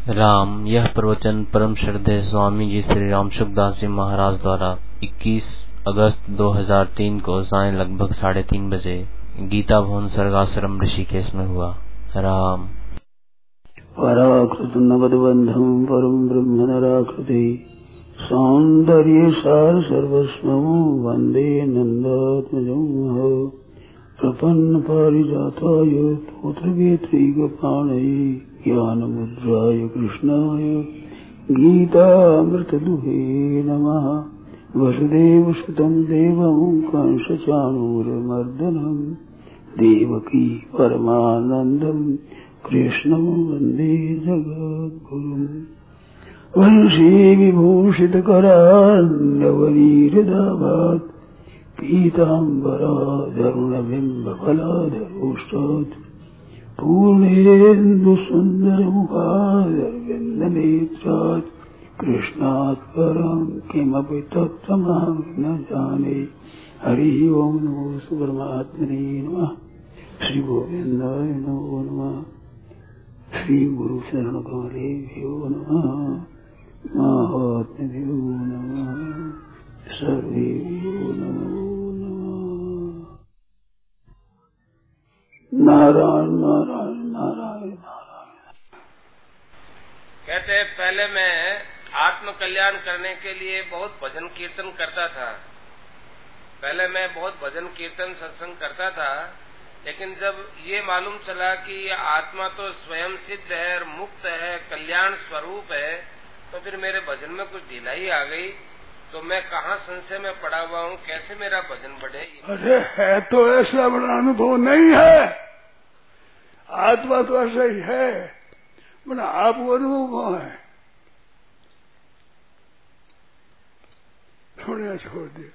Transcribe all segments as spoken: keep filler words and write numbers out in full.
राम। यह प्रवचन परम श्रद्धेय स्वामी जी श्री राम सुखदास जी महाराज द्वारा इक्कीस अगस्त दो हज़ार तीन को सायं लगभग साढ़े तीन बजे गीता भवन सर्गाश्रम ऋषिकेश में हुआ। राम। पराकृत नवद्बंधम परम ब्रह्म नराकृति सौंदर्य सार सर्वस्वं वंदे नंदात्मजं प्रपन्न पारिजाताय तोत्रवेत्रैकपाणये ज्ञानमुद्राय कृष्णाय गीतामृतदुहे नमः। वसुदेवसुतं देवं कंसचाणूरमर्दनं देवकी परमानन्दं कृष्णं वन्दे जगद्गुरुम्। वंशी विभूषितकरान्नवनीरदाभात् पीताम्बराधरुणबिम्बफलाधरोष्टात् पूर्णेन्दुसुन्दरमुखादरविन्दनेत्रात् कृष्णात् परं किमपि तत्त्वमहं न जाने। हरि ओं नमो परमात्मने नमः। श्री गोविन्दाय नमो नमः। श्री गुरु शरण कमलेभ्यो नमः। महात्म्यो नमः। सर्वेभ्यो नमो नमः। नारायण नारायण नारायण नारायण। कहते पहले मैं आत्म कल्याण करने के लिए बहुत भजन कीर्तन करता था। पहले मैं बहुत भजन कीर्तन सत्संग करता था, लेकिन जब ये मालूम चला कि ये आत्मा तो स्वयं सिद्ध है और मुक्त है, कल्याण स्वरूप है, तो फिर मेरे भजन में कुछ ढिलाई आ गई। तो मैं कहाँ संशय में पड़ा हुआ हूँ, कैसे मेरा भजन बढ़े। अरे है तो ऐसा बड़ा अनुभव नहीं है। आत्मा तो ऐसा ही है, बना आप अनुभव कहाँ है। छोड़िया छोड़ दिया,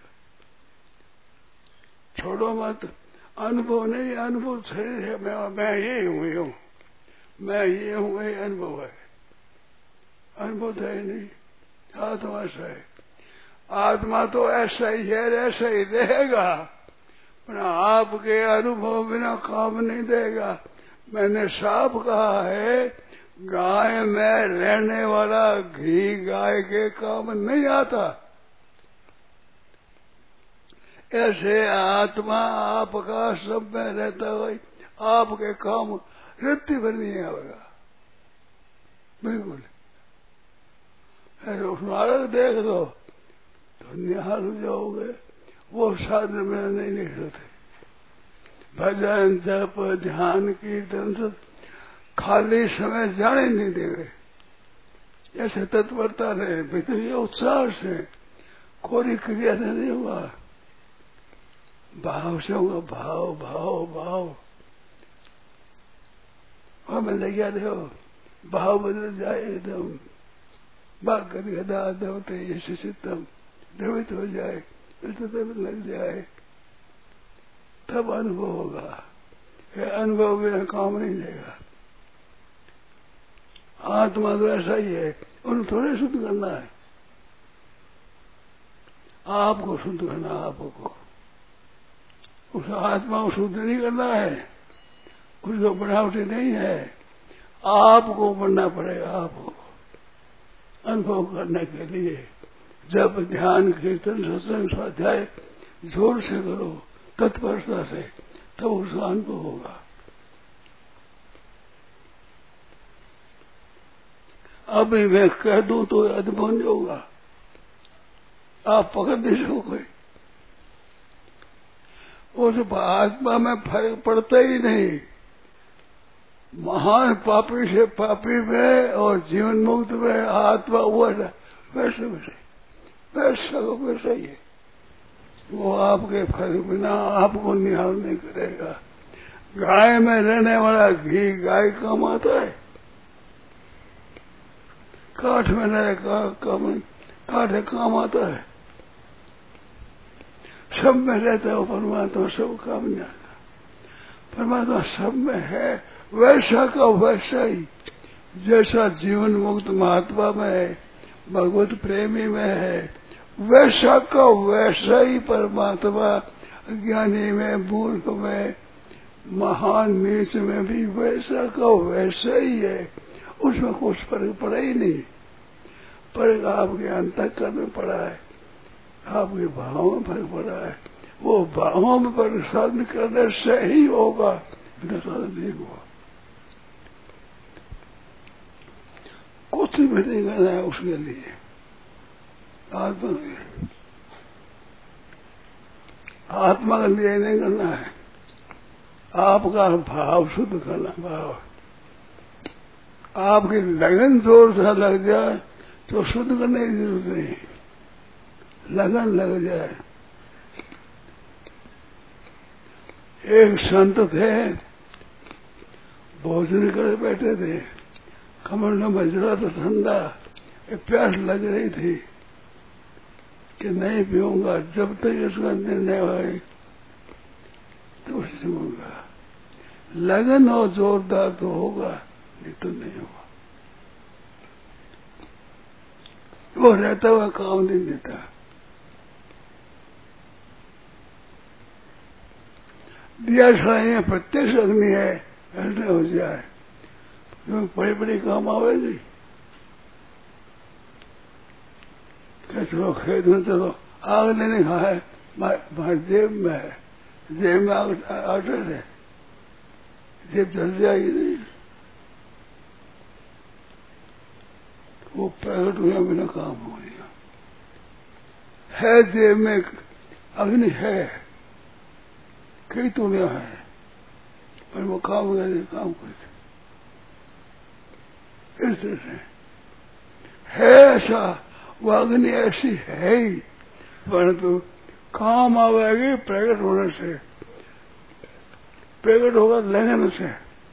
छोड़ो मत। अनुभव नहीं, अनुभव शरीर है। मैं मैं ये हूँ ये हूँ मैं ये हूँ ये अनुभव है। अनुभव तो है नहीं। आत्मा ऐसा है। आत्मा तो ऐसा ही है, ऐसा ही रहेगा, पर आपके अनुभव बिना काम नहीं देगा। मैंने साफ कहा है, गाय में रहने वाला घी गाय के काम नहीं आता। ऐसे आत्मा आपका सब में रहता हुआ आपके काम रत्ती भर नहीं आएगा। बिल्कुल नारक देख दो तो निहाल हो जाओगे। वो साधन में नहीं निकलते। भजन जप ध्यान कीर्तन सब खाली समय जाने नहीं देंगे। ऐसे तत्परता रहे भीतरी उत्साह से, कोई क्रिया से नहीं हुआ। भाव से होगा, भाव भाव भाव हमें लगा रहे भाव बदल जाए एकदम। बात कभी गदा दवते यशु चित्तम द्रवित हो जाए, तब लग जाए, तब अनुभव होगा। ये अनुभव बिना काम नहीं देगा। आत्मा तो ऐसा ही है, उन्हें थोड़े शुद्ध करना है। आपको शुद्ध करना, आपको उस आत्मा को शुद्ध नहीं करना है। उसको बनावटी नहीं है, आपको बनना पड़ेगा। आपको अनुभव करने के लिए जब ध्यान कीर्तन सत्संग स्वाध्याय जोर से करो, तत्परता से, तब उसका अनुभव होगा। अभी मैं कह दूं तो अनुभव नहीं होगा। आप पकड़ नहीं सकोगे। उस आत्मा में फर्क पड़ता ही नहीं। महान पापी से पापी में और जीवन मुक्त में आत्मा हुआ वैसे वैसे वैसा वैसा ही है। वो आपके फर्क बिना आपको निहाल नहीं करेगा। गाय में रहने वाला घी गाय काम आता है। काठ में रहे काम काठ काम आता है। सब में रहता है परमात्मा, सब काम नहीं आता। परमात्मा सब में है, वैसा का वैसा ही। जैसा जीवन मुक्त महात्मा में है, भगवत प्रेमी में है, वैसा का वैसा ही परमात्मा ज्ञानी में, मूर्ख में, महान नीच में भी वैसा का वैसा ही है। उसमें कुछ फर्क पड़ा ही नहीं। फर्क आपके अंतःकरण में पड़ा है, आपके भावों में फर्क पड़ा है। वो भावों में फर्क साधन करने से ही होगा, बिना साधन नहीं हुआ। कुछ भी नहीं करना है उसके लिए। आत्मा आत्मा का लिए नहीं करना है, आपका भाव शुद्ध करना। भाव आपकी लगन जोर से लग जाए तो शुद्ध करने की जरूरत नहीं, लगन लग जाए। एक संत थे, भोजन कर बैठे थे, कमर में बजरा तो ठंडा, प्यास लग रही थी कि नहीं पीऊंगा, जब तक इसका निर्णय होए तो पीऊंगा। लगन हो जोरदार तो होगा, नहीं तो नहीं होगा। वो रहता हुआ काम नहीं देता। दिया छाई प्रत्यक्ष अग्नि है, ऐसे हो जाए तो बड़े बड़े काम आवेगी। चलो खेत में चलो, आग लेने का है, बाहर जेब में है, जेब में आग आटे थे, जेब जल जाएगी नहीं। वो प्रकट हुआ बिना काम हो गया। है जेब में अग्नि है, कई तो नहीं है, पर वो काम करने काम करते इस तरह से है। ऐसा वो अग्नि ऐसी है ही, परंतु काम आवेगी प्रकट होने से, प्रकट होगा लगन से।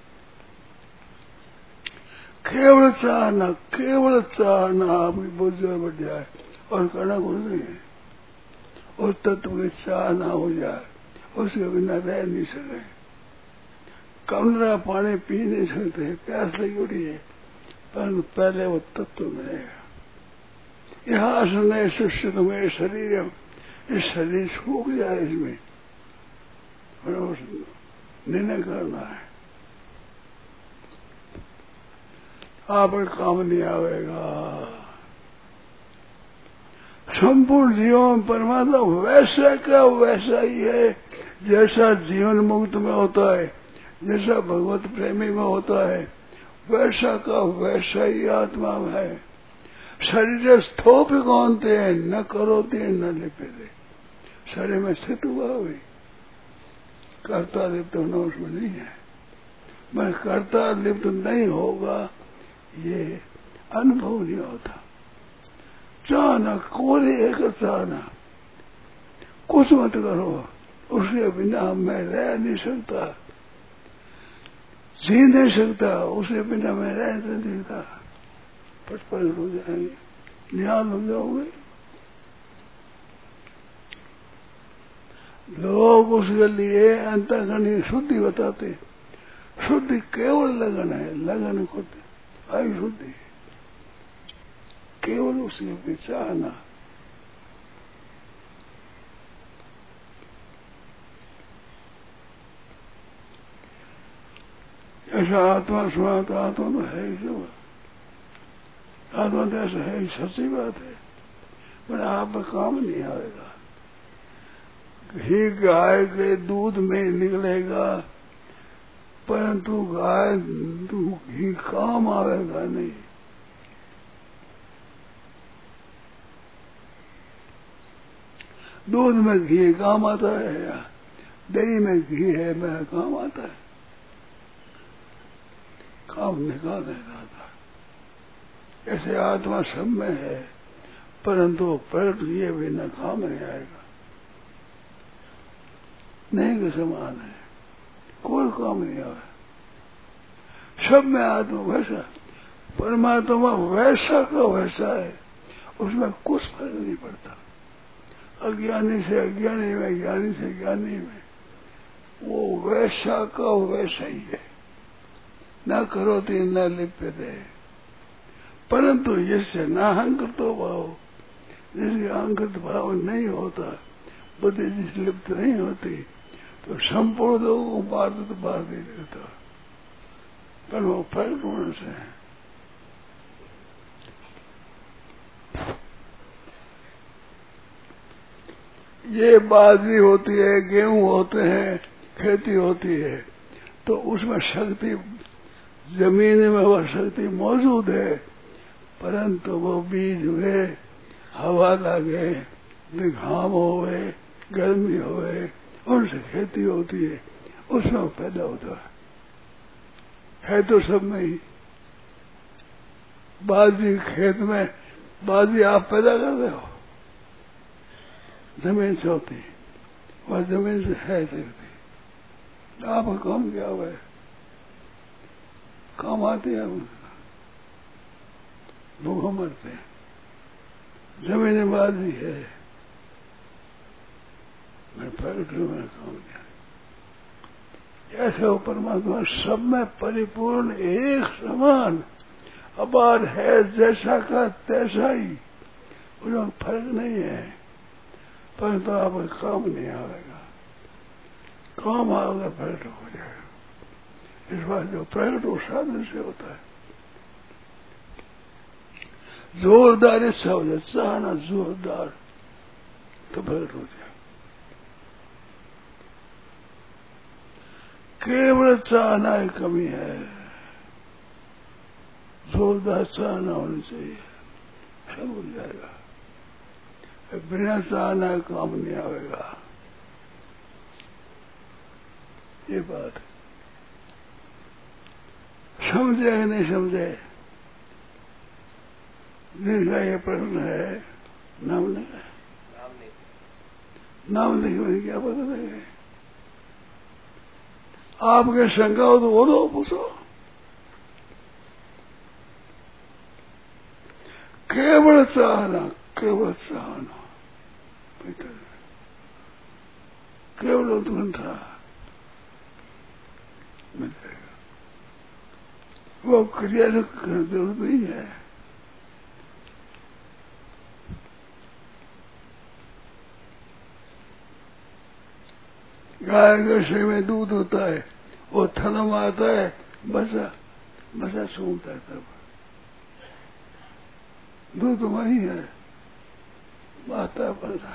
केवल चाहना, केवल चाहना आपकी बहुत जोर बढ़ जाए और करना कुछ नहीं है। उस तत्व की चाहना हो जाए, उसके बिना रह नहीं सके। कमरा पानी पी नहीं सकते, प्यास लगी उठी है, परंतु पहले वो तत्व मिलेगा। यहाँ सुने शिष्य तुम्हें शरीर, ये शरीर सूख जाए, इसमें निर्णय करना है। आप काम नहीं आवेगा। संपूर्ण जीवन परमात्मा वैसा का वैसा ही है, जैसा जीवन मुक्त में होता है, जैसा भगवत प्रेमी में होता है, वैसा का वैसा ही आत्मा में है। शरीर स्थोप कौनते हैं, न करोते न लिपते। शरीर में स्थित हुआ हुई कर्ता लिप्त होना उसमें नहीं है। मैं कर्ता लिप्त नहीं होगा, ये अनुभव नहीं होता। चाहना कोई एक चाहना, कुछ मत करो, उसके बिना मैं रह नहीं सकता, जी नहीं सकता, उसके बिना मैं रह नहीं सकता। पटपट हो जाएंगे, निहाल हो जाओगे। लोग उसके लिए अंतःकरण शुद्धि बताते। शुद्धि केवल लगन है, लगन को आई शुद्धि, केवल उसके विचारना। ऐसा आत्मा सुना तो आत्मा तो है ही सब, आत्मा तो ऐसा है ही, सच्ची बात है, पर आप काम नहीं आएगा। घी गाय के दूध में निकलेगा, परंतु गाय घी काम आवेगा नहीं। दूध में घी काम आता है, या दही में घी है मैं काम आता है, काम निकाल नहीं आता। ऐसे आत्मा सब में है, परंतु प्रकट ये बिना काम नहीं आएगा। नहीं के समान है, कोई काम नहीं आवे। सब में आत्मा वैसा, परमात्मा वैसा का वैसा है, उसमें कुछ फर्क नहीं पड़ता। अज्ञानी से अज्ञानी में, ज्ञानी से ज्ञानी में, वो वैसा का वैसा ही है। न करोति न लिप्यते, परंतु जिससे न अहंकृत भाव, जिसके अहंकृत भाव नहीं होता, बुद्धि जिस लिप्त नहीं होती, तो संपूर्ण लोगों को बार तो बार नहीं देता। पर वो प्रकट होने से ये बाजरी होती है, गेहूं होते हैं, खेती होती है, तो उसमें शक्ति, जमीन में वह शक्ति मौजूद है, परंतु वो बीज हुए, हवा लगे, घाम होवे, गर्मी होवे, उनसे खेती होती है, उसमें वो पैदा होता है। है तो सब में ही। बाजरी खेत में, बाजरी आप पैदा कर रहे हो, जमीन से होती है, वह जमीन से है सकती। आपका काम क्या हुआ है? काम आती है, भूखों मरते हैं। जमीन बाजरी है, मैं फैक्ट्री में काम किया। ऐसे वो परमात्मा सब में परिपूर्ण, एक समान, अपार है, जैसा का तैसा ही, उसमें फर्क नहीं है। परंतु तो आपका काम नहीं आएगा, काम आएगा प्रकट हो जाएगा। इस बात जो प्रकट हो साधन से होता है। जोरदार इच्छा हो जाए, चाहना जोरदार, तो प्रकट हो जाए। केवल चाहना ही कमी है, जोरदार चाहना होनी चाहिए, सब हो जाएगा। बिना चाहना काम नहीं आएगा, ये बात समझे या नहीं समझे? जिनका ये प्रश्न है, नाम नहीं है, नाम नहीं, नाम नहीं होने क्या पता लगे? आपके शंका हो तो बोलो, पूछो। केवल चाहना, केवल चाहना, केवल उत्कंठा मिल जाएगा। वो क्रिया से जरूरत नहीं है। गाय के शरीर में दूध होता है, वो थनम आता है, बसा बसा सूंघता है, तब दूध वही है, माता बसा।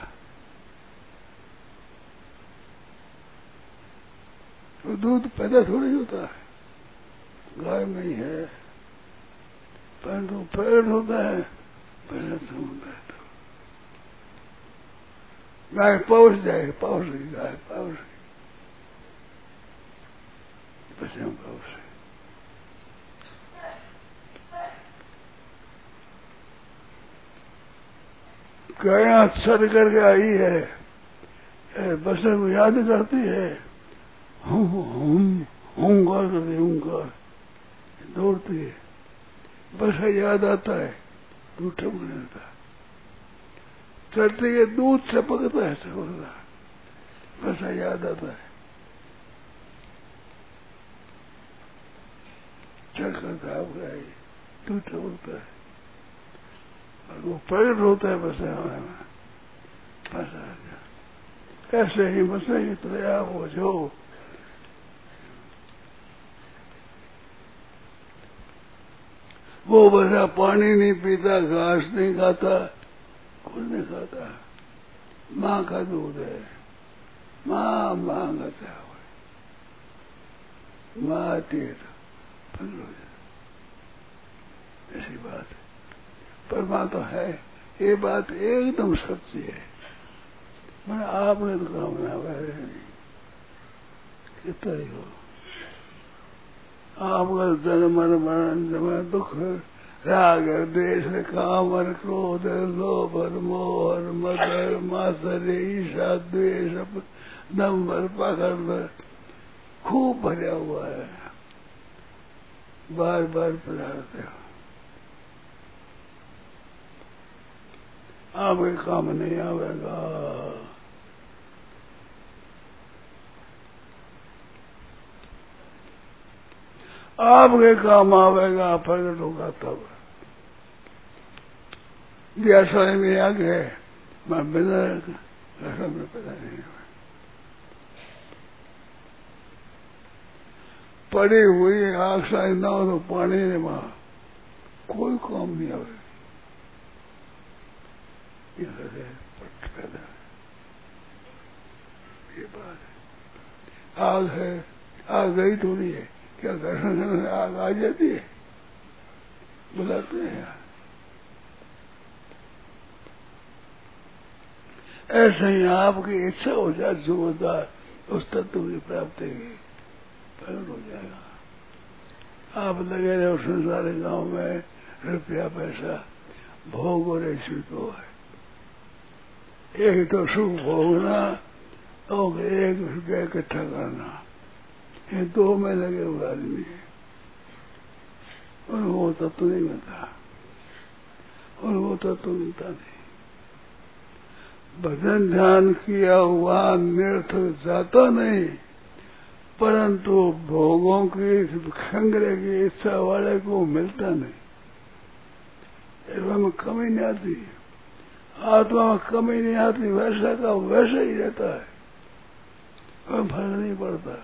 तो दूध पैदा थोड़ी होता है, गाय में ही है, परंतु पेड़ होता है, पहले सूंघता है। तो गाय पहुंच जाएगी, पहुंच गई गाय, पहुंच गई, पश्चिम पहुंच गई। गाय सर करके आई है, बस याद करती है, हम हम हूंकार करती, हूंकार दौड़ती है, बस याद आता है, दूध टपकने लगता है, चलती है, दूध चपकता है, चपकता है, बस याद आता है, चल करता आप गए, दूध टपकता है, और वो प्रकट होता है बस हमें, बस आ गया। ऐसे ही बस ही प्रया हो जो वो बसा पानी नहीं पीता, घास नहीं खाता, कुछ नहीं खाता, माँ का दूध है, माँ माँ खाता है, माँ आती है तो पगल हो जाता, ऐसी बात है। परमात्मा है, ये बात एकदम सच्ची है। मैंने आपने तो काम ना नहीं, कितना ही हो, आपका जन्म मरण जन्म दुख, राग द्वेष काम क्रोध लोभ मोह मद मात्सर्य ईर्ष्या द्वेष दंभ पकड़ खूब भरा हुआ है, बार बार पधारते हो, आपके काम नहीं आवेगा। आपके काम आवेगा, प्रकट होगा तब। व्यासा में आगे मैं बिना में पैदा नहीं हुआ, पड़ी हुई आग साई ना हो तो पानी ने वहां कोई काम नहीं आवेगा, पैदा ये बात है। आग है, आग गई थोड़ी है, क्या घर आग आ जाती है, बुलाते हैं यार। ऐसे ही आपकी इच्छा हो जाए जोरदार, उस तत्व की प्राप्ति प्रकट हो जाएगा। आप लगे रहे संसार गांव में, रुपया पैसा भोग और ऐसी तो है, एक तो सुख भोगना और एक रुपया इकट्ठा करना, ये दो में लगे हुए आदमी है। उनको तत्व नहीं मिलता, उनको तत्व मिलता नहीं। भजन ध्यान किया हुआ निरर्थक जाता नहीं, परंतु भोगों की संग्रह की इच्छा वाले को मिलता नहीं, इसमें कमी नहीं आती, आत्मा में कमी नहीं आती, वैसा का वैसा ही रहता है, कोई फर्क नहीं पड़ता।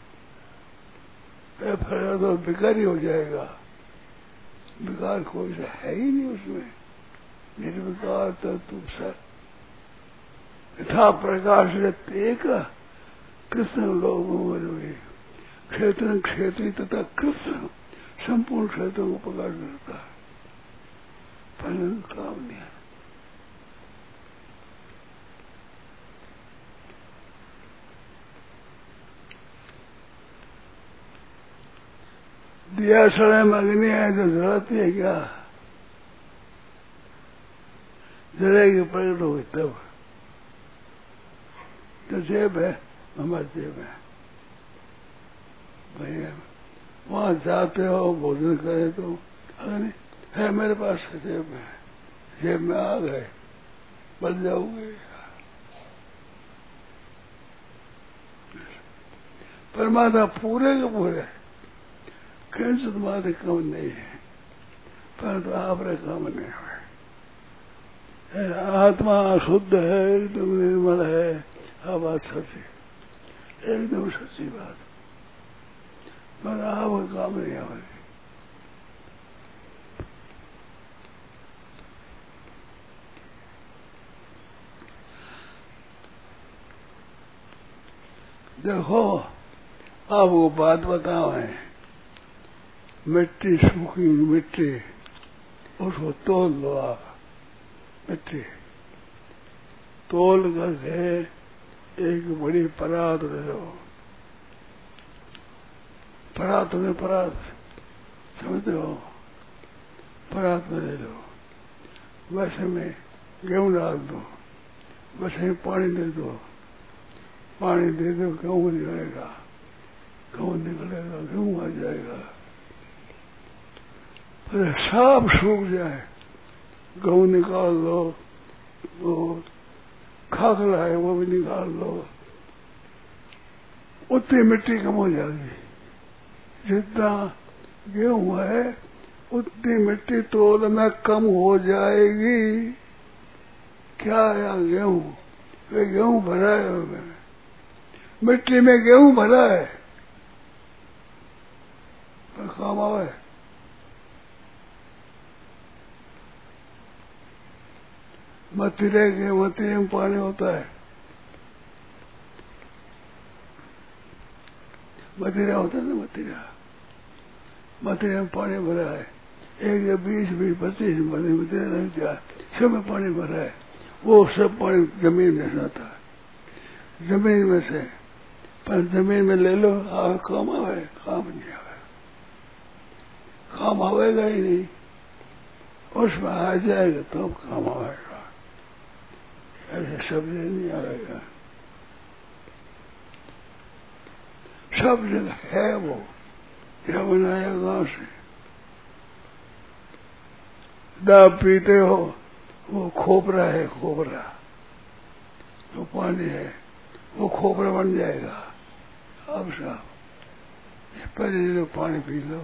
फर्क तो बेकार ही हो जाएगा, बेकार कोई सा है ही नहीं उसमें, निर्विकार तो तुम सा यथा प्रकाश एक कृष्ण लोगों में क्षेत्र क्षेत्री तथा कृष्ण संपूर्ण क्षेत्रों को प्रकाश करता है, पहले काम नहीं है। दिया सड़े में अग्नि है तो जलाती है क्या? जलेगी प्रकट होगी तब। तो जेब है, हमारी जेब है भैया, वहां जाते हो भोजन करे तो अग्नि है मेरे पास, जेब में, जेब में आ गए बन जाओगे। परमात्मा पूरे के पूरे किंचित मात्र कम नहीं है, परंतु आप रे कम नहीं हुए। आत्मा शुद्ध है, एकदम निर्मल है, हाँ बात सच्ची, एकदम सच्ची बात, मगर आप काम नहीं हमारे। देखो आपको बात बताओ है, मिट्टी सूखी मिट्टी, उसको तोल लो आप, मिट्टी तोल कर एक बड़ी परात ले लो, परात में परात समझते हो, परात में ले लो, वैसे में गेहूं डाल दो, वैसे में पानी दे दो, पानी दे दो, गेहूं निकलेगा, गेहूं निकलेगा, गेहूं आ जाएगा। फिर सब सूख जाए, गेहूं निकाल लो, वो खाखला है वो भी निकाल लो, उतनी मिट्टी कम हो जाएगी। जितना गेहूं है उतनी मिट्टी तोल में कम हो जाएगी। क्या है गेहूं? वे गेहूं भरा है, मिट्टी में गेहूं भरा है, पर काम आवे। मतीरे के मतीरे में पानी होता है, मतीरा होता है ना, मतीरा, मतीरे में पानी भरा है, एक या बीस बीस पच्चीस मतीरा नहीं, क्या सब में पानी भरा है, वो सब पानी जमीन में जाता है, जमीन में से, पर जमीन में ले लो, आ, काम आवे, काम नहीं आवे, काम आवेगा ही नहीं, उसमें आ जाएगा तो काम आवेगा, ऐसे सब जगह नहीं आएगा। सब जगह है वो, क्या बनाया गांव से। दाब पीते हो, वो खोपरा है, खोपरा तो पानी है, वो खोपरा बन जाएगा। अब साहब पहले लो पानी पी लो,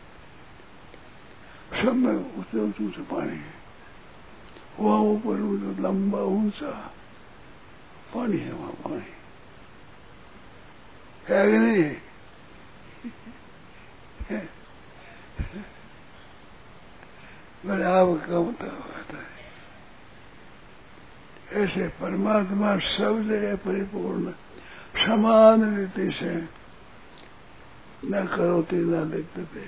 सब में ऊंचे ऊंचे पानी है, वहां ऊपर लंबा ऊंचा पानी है, वहां पानी है कि नहीं है? मैंने आपका बताया है, ऐसे परमात्मा सब जगह परिपूर्ण, समान रीति से न करोति न लिप्यते।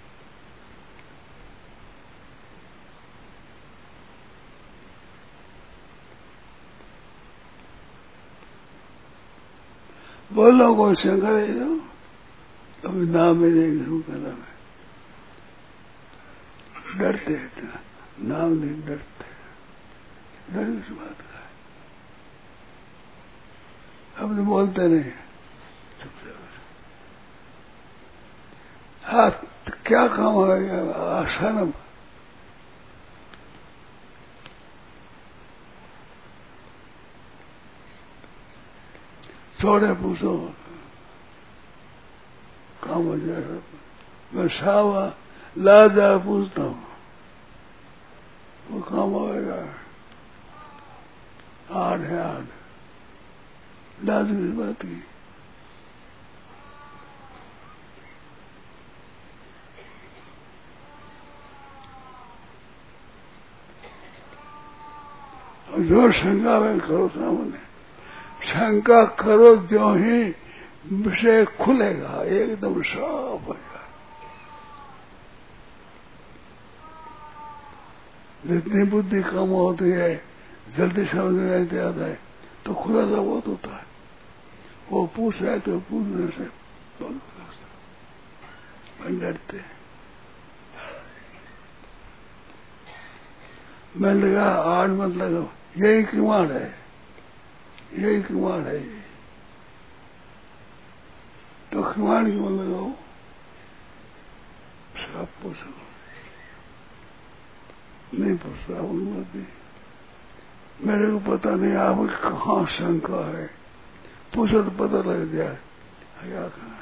बोलो कोई शंकर है जो अभी नाम में नहीं शुरू करना है, डरते हैं, नाम नहीं डरते, डर किस बात का है? अब तो बोलते नहीं, चुपचाप। हाथ क्या काम होगा? आसन छोड़े पूछो काम हो जाएगा। मैं सावा ला जा पूछता हूँ, वो काम होगा। आठ है आठ, लाज की बात की। जो शंका में करो सामने, शंका करो जो ही विषय खुलेगा, एकदम साफ होगा। जितनी बुद्धि कम होती है, जल्दी समझ में नहीं आता है, तो खुलासा बहुत होता है। वो पूछ रहा है तो पूछने से बहुत खुलासा डरते हैं। मैं लगा आठ मत लगाओ, यही किवाड़ है, यही किवाड़ है। तो किवाड़ क्यों लगाओ? सब पूछो, नहीं पूछता उन्नति। मेरे को पता नहीं आप कहाँ शंका है, पूछो तो पता लग जाए क्या कहाँ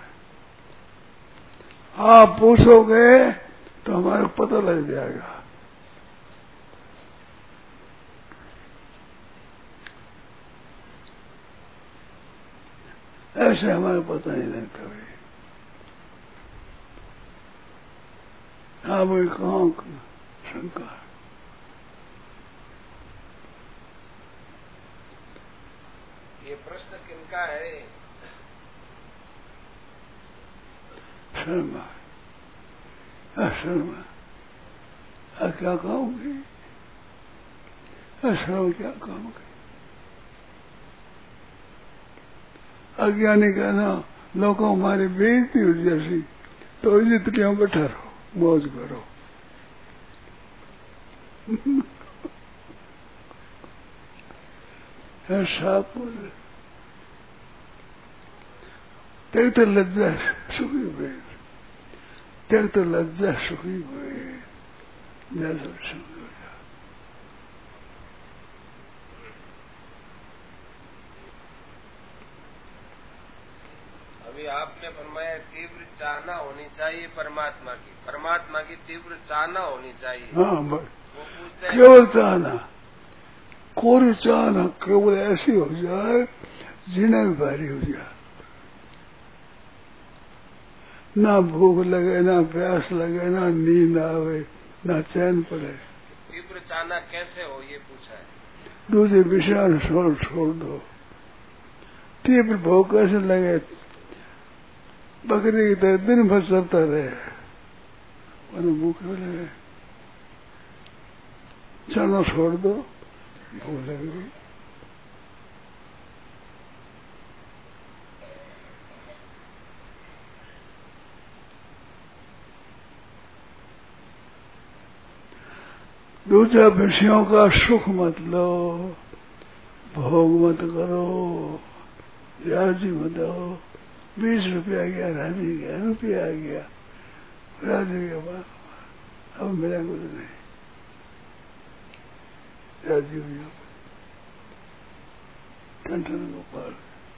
है। आप पूछोगे तो हमारे को पता लग जाएगा। ऐसे हमारे पता ही नहीं कभी। हाँ भाई कहाँ शंका है? ये प्रश्न किनका है? शर्मा, शर्मा क्या कहोगे? शर्मा क्या कहोगे? अज्ञानी कहना लोगों हमारी बेइज्जती हो जैसी, तो इज्जत क्यों बैठा रहो, मौज करो। साफ बोले, तेरे तो लज्जा सुखी हुए, तेरे तो लज्जा सुखी हुए, जैसा सुखी हो जा। अभी आपने फरमाया तीव्र चाहना होनी चाहिए परमात्मा की, परमात्मा की तीव्र चाहना होनी चाहिए। हाँ, वो केवल चाहना, कोरी चाहना केवल ऐसी हो जाए जीना भी भारी हो जाए, ना भूख लगे, ना प्यास लगे, ना नींद आवे, ना चैन पड़े। तीव्र चाहना कैसे हो ये पूछा है। दूसरे विषय छोड़ छोड़ दो। तीव्र भूख कैसे लगे? बकरी की तरह दिन भर चलता रहे, भूख लगे, चलो छोड़ दो, भूख लगेगी। दूसरा विषयों का सुख मत लो, भोग मत करो, राजी मत हो। बीस रुपया गया, राजी गया, रुपया आ गया, राजी के बाद अब मेरा कुछ नहीं, राजी हो जाओ, टेंशन को पार।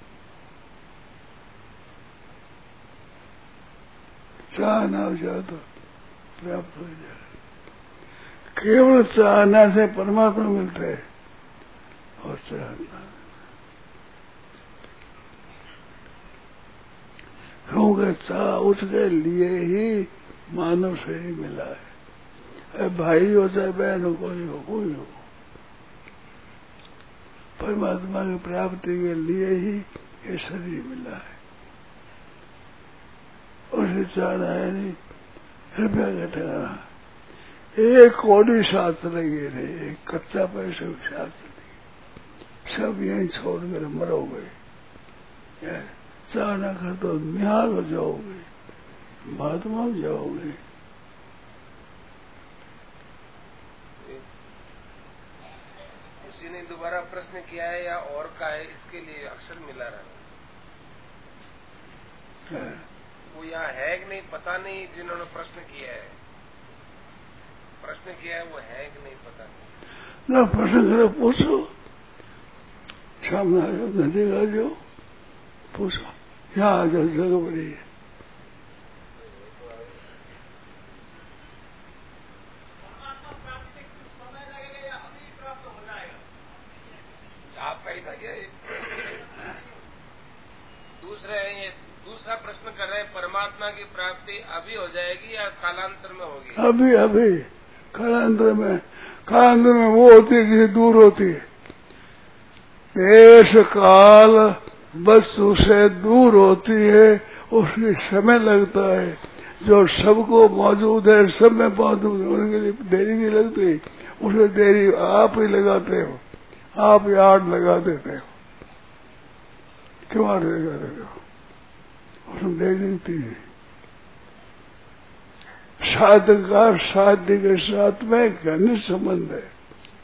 चाहना हो जाए तो प्राप्त हो जाए। केवल चाहना से परमात्मा मिलते है, और चाहना क्योंकि चाह उसके लिए ही मानव शरीर मिला है। भाई हो चाहे बहन हो, कोई हो कोई हो, परमात्मा की प्राप्ति के लिए ही ये शरीर मिला है, उसे चाहना है नहीं, रुपया का ठहरा एक कौड़ी साथ लगे नहीं, एक कच्चा पैसा भी साथ नहीं, सब यहीं छोड़ कर मरोगे, चाहना कर तो निहाल हो जाओगे, महात्मा हो जाओगे। किसी ने दोबारा प्रश्न किया है या और का है, इसके लिए अक्षर मिला रहा है। वो यहाँ है कि नहीं पता नहीं, जिन्होंने प्रश्न किया है प्रश्न किया है वो है कि नहीं पता नहीं। ना प्रश्न करो, पूछो, सामने आ जाओ, नजदीक आ जाओ, पूछो, यहाँ आ जाओ, जगह बड़ी है। आपका ही था क्या? दूसरा ये दूसरा प्रश्न कर रहे हैं, परमात्मा की प्राप्ति अभी हो जाएगी या कालांतर में होगी? अभी अभी कालांतर में, कालांतर में वो होती है जिसे दूर होती है, देश काल वस्तु से दूर होती है, उसमें समय लगता है, जो सबको मौजूद है, सब में मौजूद होने के लिए देरी नहीं लगती, उसे देरी आप ही लगाते हो, आप ही आठ लगा देते हो, क्यों आठ लगा देते हो, उसमें देरी लगती है। साधक का साध्य के साथ में घनिष्ठ संबंध है,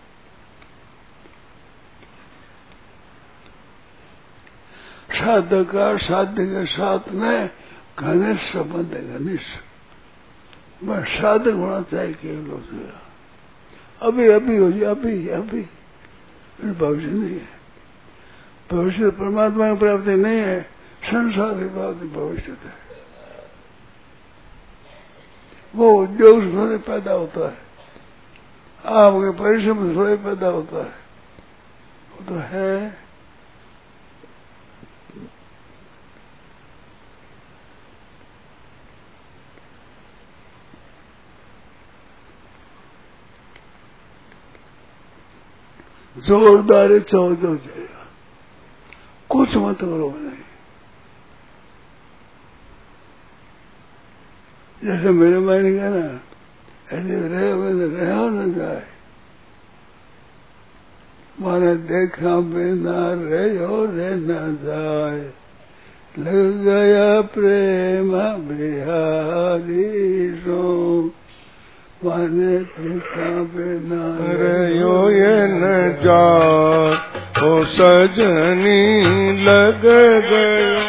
साधक का साध्य के साथ में घनिष्ठ संबंध है, घनिष्ठ। बस साधक होना चाहिए केवल उसका, अभी अभी हो जाए, अभी अभी भविष्य नहीं है, भविष्य परमात्मा की प्राप्ति नहीं है, संसार की प्राप्ति भविष्य है। वो उद्योग से थोड़े पैदा होता है, आपके परिश्रम से थोड़े पैदा होता है, वो तो है। जोरदार चौदह हो जाएगा, कुछ मत करो नहीं। जैसे मेरे मैंने कहा ना, ऐसे रहे रहा न जाए, माने देखा बिना रहो रे न जाए, लग गया प्रेम बिहारी सो, माने देखा बिना रहो ये न जाए, ओ सजनी लग गयो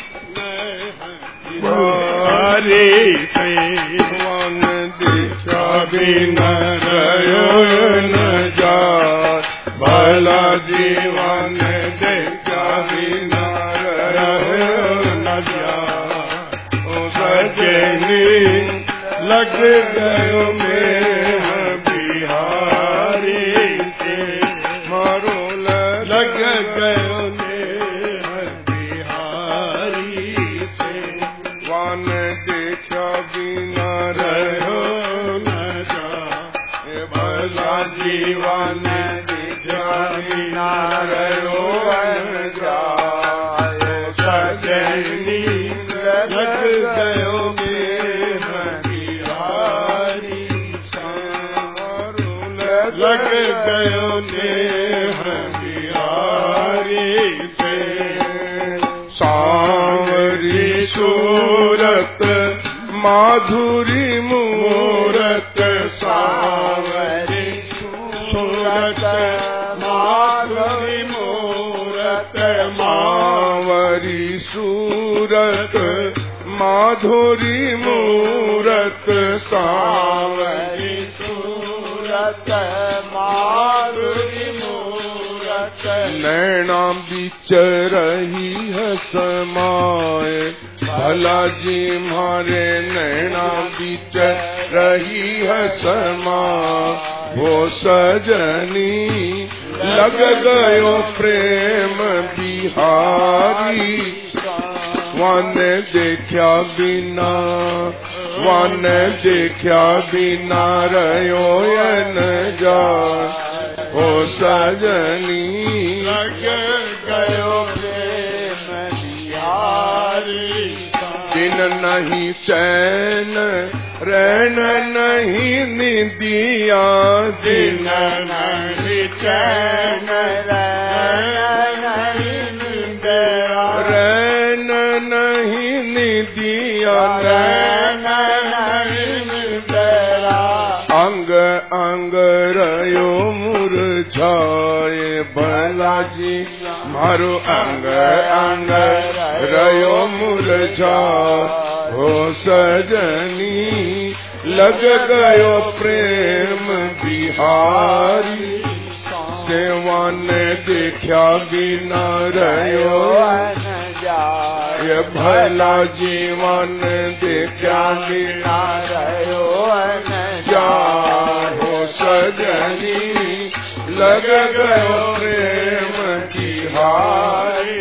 बिहारी से, वन दिशा बिना रहो न जाए, भला जीवन दिशा बिना रहो न जाए, ओ सजनी लग गयो में बिहारी से, मारो लग गयो में बिहारी से, वन देखा बिना रहो न जाए, भला जीवन देखा बिना रहो न जाए, सजनी लग गयो लग गयो नेह बिहारी से, सांवरी सूरत माधुरी मूरत, सांवरी सूरत माधुरी मूरत, मावरी सूरत माधुरी मूरत, सांवरी माधुरी मूरत, नैना बिच रही है समाए, भला जी मारे नैना बिच रही है समा, वो सजनी लग गयो प्रेम बिहारी, वन देखा बिना वन देखा बिना रहो न जाए, ओ सजनी लग गयो प्रेम नहीं चैन रैन नहीं निदिया दिन नहीं चैन रैन नहीं निदिया रैन नहीं निदिया रैन नहीं निदिया अंग अंग रयो मुरझाए बालाजी मारो अंग अंग रयो मुरझा हो सजनी लग गयो प्रेम बिहारी सेवा ने देखा बिना रयो ये भला जीवन देखा बिना रयो जा हो सजनी लग गयो प्रेम बिहारी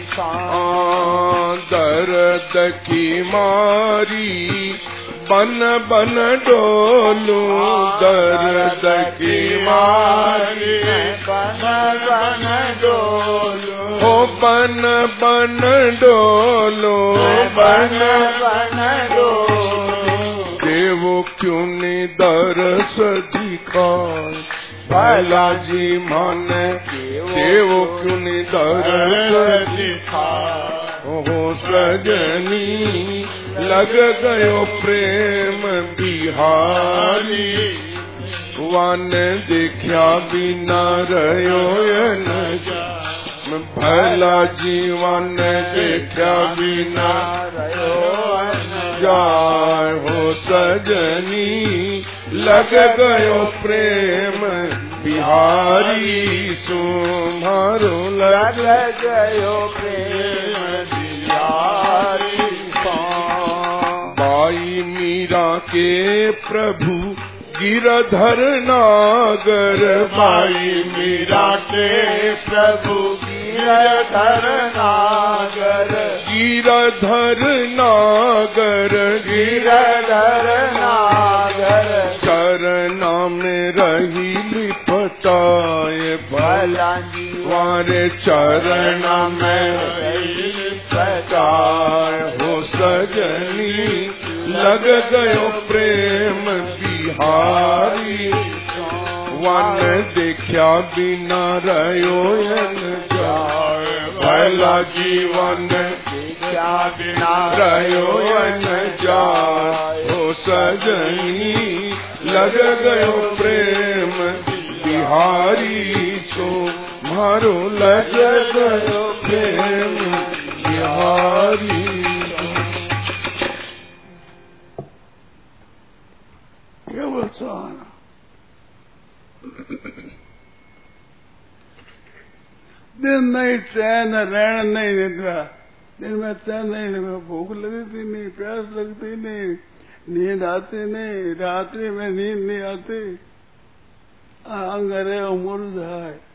दर्द की मारी बन बन डोलू दर्द की मारी बन बन डोलू हो बन बन डोलो बन बन डोलू देवो क्यों ने दरस दिखाए बालाजी मन देवो क्यों ने दरस दिखाए हो सजनी लग गयो प्रेम बिहारी वन देखा बिना रयो न भला जीवन देखा बिना जाय हो सजनी लग गयो प्रेम बिहारी सुमारो लग गयो प्रेम बिहारी बाई मीरा के प्रभु गिरधर नागर बाई मीरा के प्रभु गिरधर नागर गिरधर नागर गिरधर नागर चरना में रही लिपटाए भलाजी वारे चरना में रही लिपटाए हो सजनी लग गयो प्रेम बिहारी वन देखा बिना रयो जाए भला जीवन देखा बिना रयो जाए हो सजनी लग गयो प्रेम बिहारी सो मारो लग गयो प्रेम बिहारी दिन नहीं चैन रहन नहीं निद्रा दिन में चैन नहीं भूख लगती नहीं प्यास लगती नहीं नींद आती नहीं रात्रि में नींद नहीं आती अंग रे मुर्झाए